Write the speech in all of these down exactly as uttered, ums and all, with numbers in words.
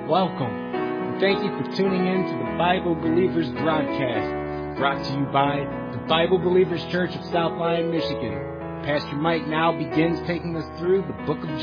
welcome. And thank you for tuning in to the Bible Believers broadcast, brought to you by the Bible Believers Church of South Lyon, Michigan. Pastor Mike now begins taking us through the book of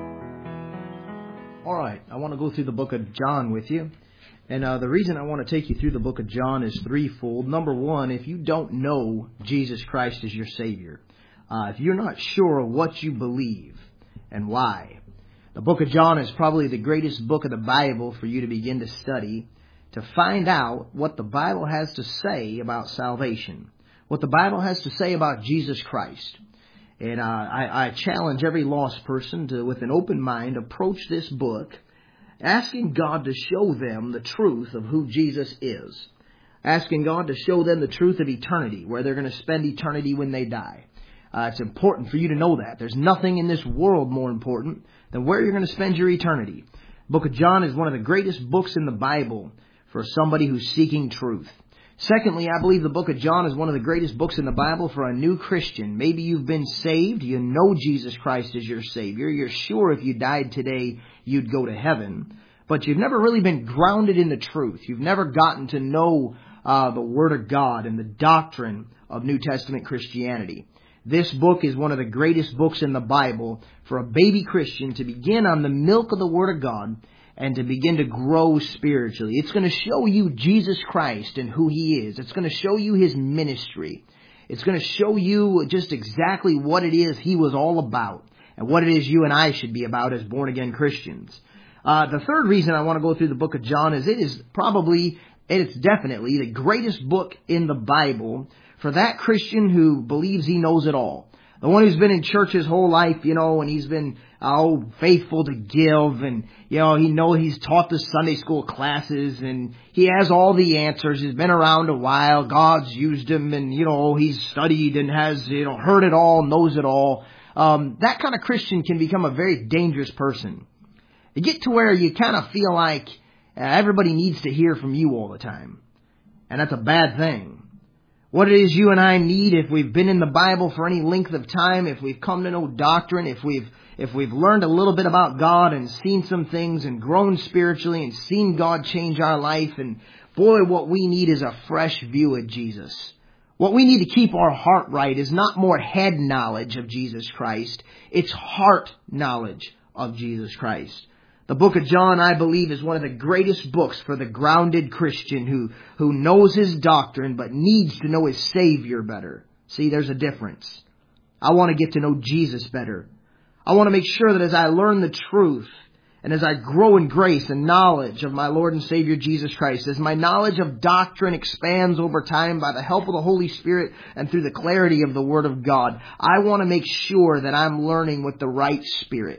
John. All right, I want to go through the book of John with you. And uh, the reason I want to take you through the book of John is threefold. Number one, if you don't know Jesus Christ as your Savior, uh, if you're not sure of what you believe and why, the book of John is probably the greatest book of the Bible for you to begin to study, to find out what the Bible has to say about salvation, what the Bible has to say about Jesus Christ. And uh, I, I challenge every lost person to, with an open mind, approach this book, asking God to show them the truth of who Jesus is, asking God to show them the truth of eternity, where they're going to spend eternity when they die. Uh, it's important for you to know that. There's nothing in this world more important than where you're going to spend your eternity. The book of John is one of the greatest books in the Bible for somebody who's seeking truth. Secondly, I believe the book of John is one of the greatest books in the Bible for a new Christian. Maybe you've been saved, you know Jesus Christ is your Savior, you're sure if you died today you'd go to heaven, but you've never really been grounded in the truth. You've never gotten to know uh, the Word of God and the doctrine of New Testament Christianity. This book is one of the greatest books in the Bible for a baby Christian to begin on the milk of the Word of God and to begin to grow spiritually. It's going to show you Jesus Christ and who He is. It's going to show you His ministry. It's going to show you just exactly what it is He was all about and what it is you and I should be about as born-again Christians. Uh, the third reason I want to go through the book of John is it is probably, it's definitely the greatest book in the Bible for that Christian who believes he knows it all. The one who's been in church his whole life, you know, and he's been, oh, faithful to give, and, you know, he knows he's taught the Sunday school classes, and he has all the answers. He's been around a while. God's used him, and, you know, he's studied and has, you know, heard it all, knows it all. Um, that kind of Christian can become a very dangerous person. You get to where you kind of feel like uh, everybody needs to hear from you all the time. And that's a bad thing. What it is you and I need, if we've been in the Bible for any length of time, if we've come to know doctrine, if we've if we've learned a little bit about God and seen some things and grown spiritually and seen God change our life, and boy, what we need is a fresh view of Jesus. What we need to keep our heart right is not more head knowledge of Jesus Christ, it's heart knowledge of Jesus Christ. The book of John, I believe, is one of the greatest books for the grounded Christian who, who knows his doctrine but needs to know his Savior better. See, there's a difference. I want to get to know Jesus better. I want to make sure that as I learn the truth and as I grow in grace and knowledge of my Lord and Savior Jesus Christ, as my knowledge of doctrine expands over time by the help of the Holy Spirit and through the clarity of the Word of God, I want to make sure that I'm learning with the right spirit.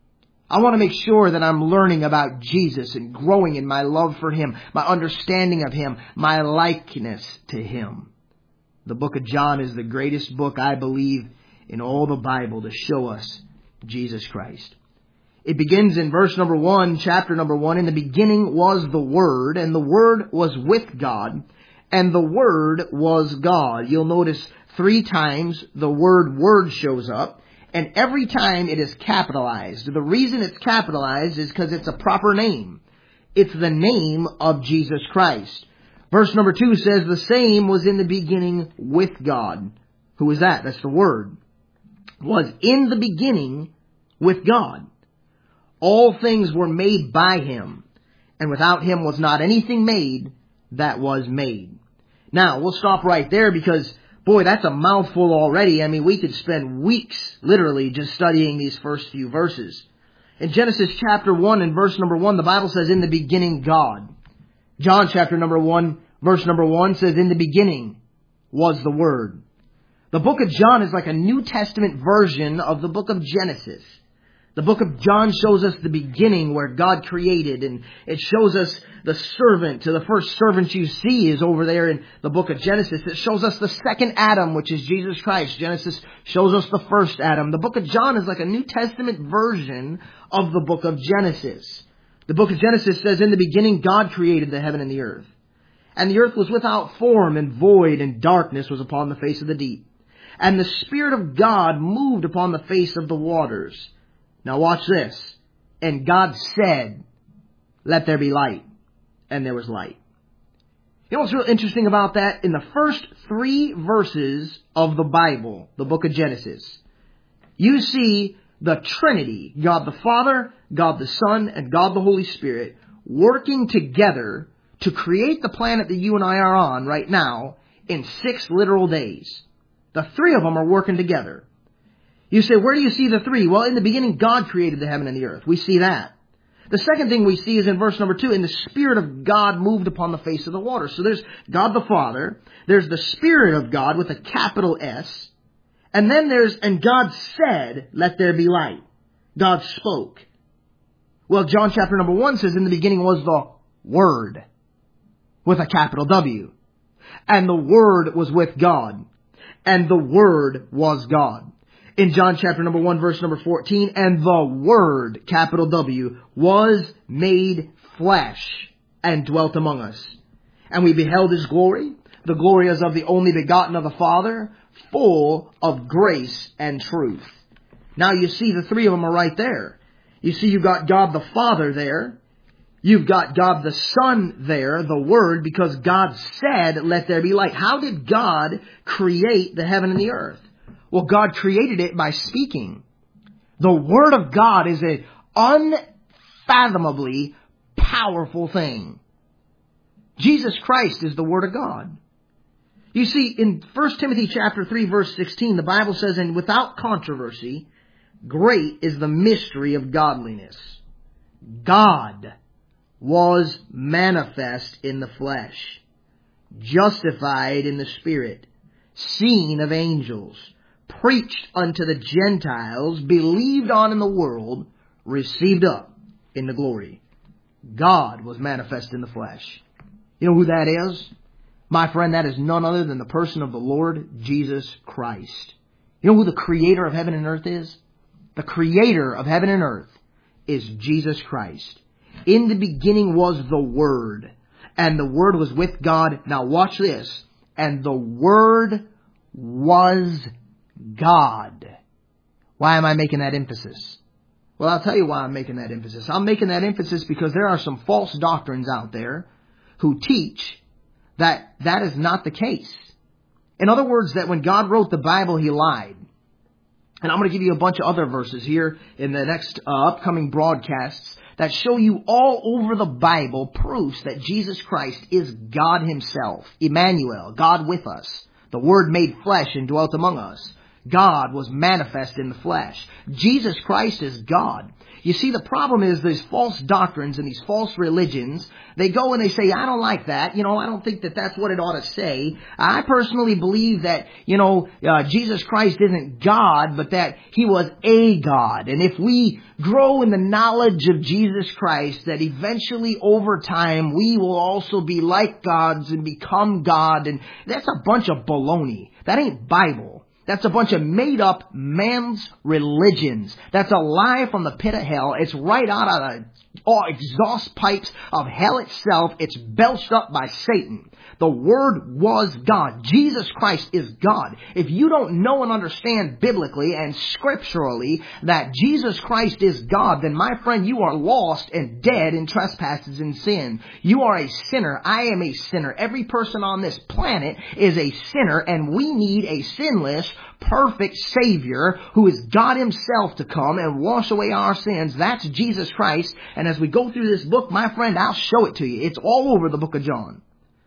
I want to make sure that I'm learning about Jesus and growing in my love for Him, my understanding of Him, my likeness to Him. The book of John is the greatest book, I believe, in all the Bible to show us Jesus Christ. It begins in verse number one, chapter number one. In the beginning was the Word, and the Word was with God, and the Word was God. You'll notice three times the word Word shows up. And every time it is capitalized. The reason it's capitalized is because it's a proper name. It's the name of Jesus Christ. Verse number two says, the same was in the beginning with God. Who is that? That's the Word. Was in the beginning with God. All things were made by Him, and without Him was not anything made that was made. Now, we'll stop right there because boy, that's a mouthful already. I mean, we could spend weeks, literally, just studying these first few verses. In Genesis chapter one and verse number one, the Bible says, in the beginning, God. John chapter number one, verse number one says, in the beginning was the Word. The book of John is like a New Testament version of the book of Genesis. The book of John shows us the beginning where God created, and it shows us the servant. To the first servant you see is over there in the book of Genesis. It shows us the second Adam, which is Jesus Christ. Genesis shows us the first Adam. The book of John is like a New Testament version of the book of Genesis. The book of Genesis says, in the beginning God created the heaven and the earth. And the earth was without form and void, and darkness was upon the face of the deep. And the Spirit of God moved upon the face of the waters. Now watch this. And God said, let there be light. And there was light. You know what's real interesting about that? In the first three verses of the Bible, the book of Genesis, you see the Trinity, God the Father, God the Son, and God the Holy Spirit, working together to create the planet that you and I are on right now in six literal days. The three of them are working together. You say, where do you see the three? Well, in the beginning, God created the heaven and the earth. We see that. The second thing we see is in verse number two, and the Spirit of God moved upon the face of the water. So there's God the Father, there's the Spirit of God with a capital S, and then there's, and God said, let there be light. God spoke. Well, John chapter number one says, in the beginning was the Word, with a capital W. And the Word was with God, and the Word was God. In John chapter number one, verse number fourteen, and the Word, capital W, was made flesh and dwelt among us. And we beheld His glory, the glory as of the only begotten of the Father, full of grace and truth. Now you see the three of them are right there. You see you've got God the Father there. You've got God the Son there, the Word, because God said, let there be light. How did God create the heaven and the earth? Well, God created it by speaking. The Word of God is an unfathomably powerful thing. Jesus Christ is the Word of God. You see, in First Timothy chapter three, verse sixteen, the Bible says, and without controversy, great is the mystery of godliness. God was manifest in the flesh, justified in the Spirit, seen of angels, preached unto the Gentiles, believed on in the world, received up in the glory. God was manifest in the flesh. You know who that is? My friend, that is none other than the person of the Lord Jesus Christ. You know who the creator of heaven and earth is? The creator of heaven and earth is Jesus Christ. In the beginning was the Word, and the Word was with God. Now watch this. And the Word was God. Why am I making that emphasis? Well, I'll tell you why I'm making that emphasis. I'm making that emphasis because there are some false doctrines out there who teach that that is not the case. In other words, that when God wrote the Bible, He lied. And I'm going to give you a bunch of other verses here in the next uh, upcoming broadcasts that show you all over the Bible proofs that Jesus Christ is God Himself. Emmanuel, God with us. The Word made flesh and dwelt among us. God was manifest in the flesh. Jesus Christ is God. You see, the problem is these false doctrines and these false religions, they go and they say, I don't like that. You know, I don't think that that's what it ought to say. I personally believe that, you know, uh, Jesus Christ isn't God, but that He was a God. And if we grow in the knowledge of Jesus Christ, that eventually over time we will also be like gods and become God. And that's a bunch of baloney. That ain't Bible. That's a bunch of made-up man's religions. That's a lie from the pit of hell. It's right out of the oh, exhaust pipes of hell itself. It's belched up by Satan. The Word was God. Jesus Christ is God. If you don't know and understand biblically and scripturally that Jesus Christ is God, then my friend, you are lost and dead in trespasses and sin. You are a sinner. I am a sinner. Every person on this planet is a sinner, and we need a sinless, perfect Savior who is God Himself to come and wash away our sins. That's Jesus Christ. And as we go through this book, my friend, I'll show it to you. It's all over the book of John.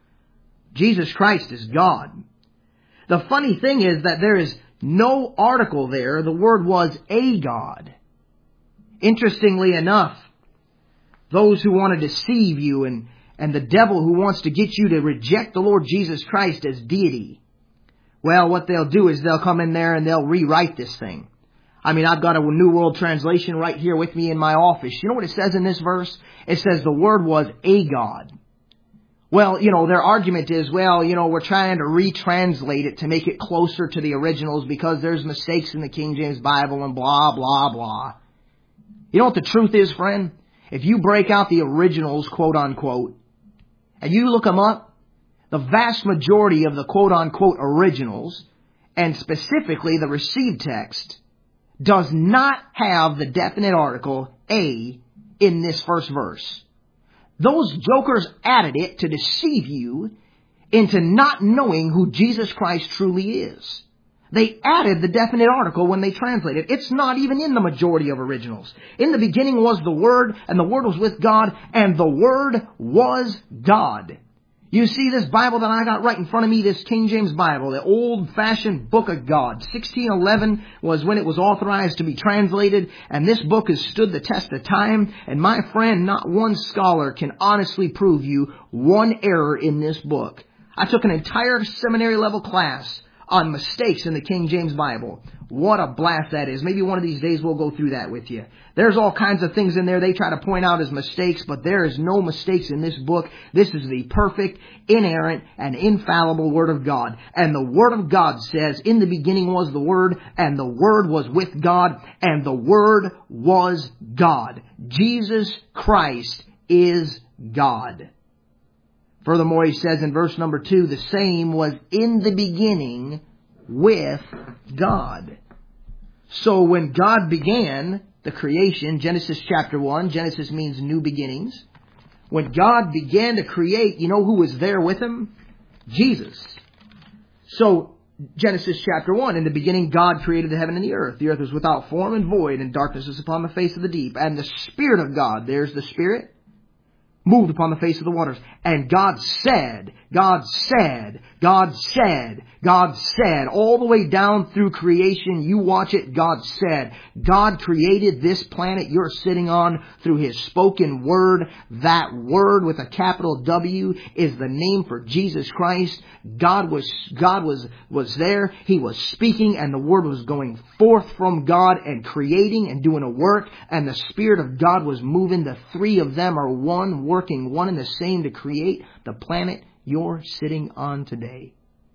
Jesus Christ is God. The funny thing is that there is no article there. The word was a God. Interestingly enough, those who want to deceive you and, and the devil who wants to get you to reject the Lord Jesus Christ as deity, well, what they'll do is they'll come in there and they'll rewrite this thing. I mean, I've got a New World Translation right here with me in my office. You know what it says in this verse? It says the word was a God. Well, you know, their argument is, well, you know, we're trying to retranslate it to make it closer to the originals because there's mistakes in the King James Bible and blah, blah, blah. You know what the truth is, friend? If you break out the originals, quote unquote, and you look them up, the vast majority of the quote unquote originals, and specifically the received text, does not have the definite article a in this first verse. Those jokers added it to deceive you into not knowing who Jesus Christ truly is. They added the definite article when they translated. It's not even in the majority of originals. In the beginning was the Word, and the Word was with God, and the Word was God. You see this Bible that I got right in front of me, this King James Bible, the old-fashioned book of God. sixteen eleven was when it was authorized to be translated, and this book has stood the test of time. And my friend, not one scholar can honestly prove you one error in this book. I took an entire seminary level class on mistakes in the King James Bible. What a blast that is. Maybe one of these days we'll go through that with you. There's all kinds of things in there they try to point out as mistakes, but there is no mistakes in this book. This is the perfect, inerrant, and infallible Word of God. And the Word of God says, in the beginning was the Word, and the Word was with God, and the Word was God. Jesus Christ is God. Furthermore, he says in verse number two, the same was in the beginning with God. So when God began the creation, Genesis chapter one, Genesis means new beginnings. When God began to create, you know who was there with him? Jesus. So Genesis chapter one, in the beginning God created the heaven and the earth. The earth was without form and void, and darkness was upon the face of the deep. And the Spirit of God, there's the Spirit, moved upon the face of the waters. And God said, God said, God said, God said, all the way down through creation, you watch it, God said. God created this planet you're sitting on through His spoken word. That word with a capital W is the name for Jesus Christ. God was, God was, was there. He was speaking, and the word was going forth from God and creating and doing a work, and the Spirit of God was moving. The three of them are one, working one and the same to create the planet you're sitting on today.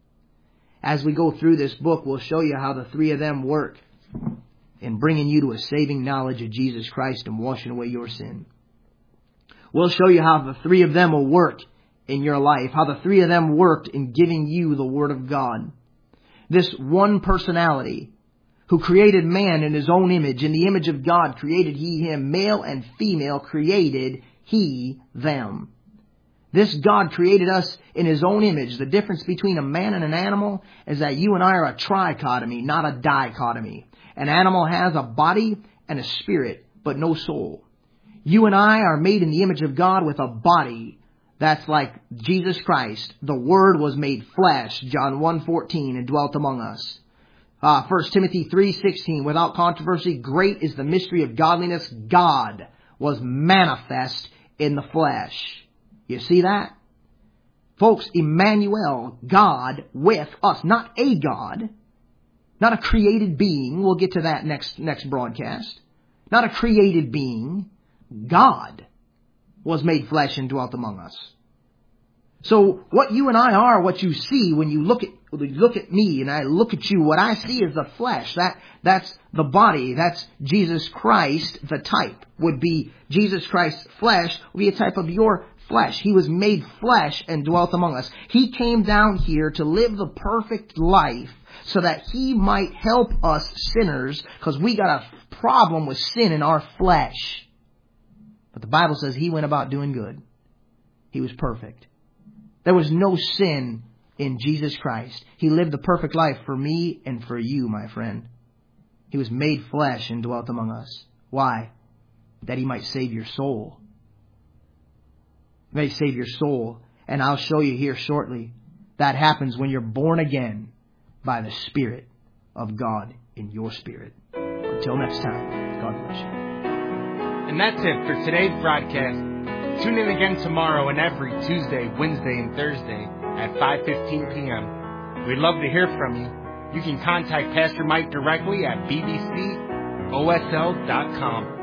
As we go through this book, we'll show you how the three of them work in bringing you to a saving knowledge of Jesus Christ and washing away your sin. We'll show you how the three of them will work in your life, how the three of them worked in giving you the Word of God. This one personality who created man in His own image, in the image of God created He him, male and female created He them. This God created us in His own image. The difference between a man and an animal is that you and I are a trichotomy, not a dichotomy. An animal has a body and a spirit, but no soul. You and I are made in the image of God with a body that's like Jesus Christ. The Word was made flesh, John one fourteen, and dwelt among us. Uh, First Timothy three sixteen, without controversy, great is the mystery of godliness. God was manifest in the flesh. You see that? Folks, Emmanuel, God with us, not a God, not a created being. We'll get to that next, next broadcast. Not a created being. God was made flesh and dwelt among us. So what you and I are, what you see when you look at when you look at me and I look at you, what I see is the flesh. That that's the body. That's Jesus Christ. The type would be Jesus Christ's flesh would be a type of your flesh. He was made flesh and dwelt among us. He came down here to live the perfect life so that He might help us sinners, because we got a problem with sin in our flesh. But the Bible says He went about doing good. He was perfect. There was no sin in Jesus Christ. He lived the perfect life for me and for you, my friend. He was made flesh and dwelt among us. Why? That He might save your soul. He may save your soul. And I'll show you here shortly. That happens when you're born again by the Spirit of God in your spirit. Until next time, God bless you. And that's it for today's broadcast. Tune in again tomorrow and every Tuesday, Wednesday, and Thursday at five fifteen p.m. We'd love to hear from you. You can contact Pastor Mike directly at b b c o s l dot com.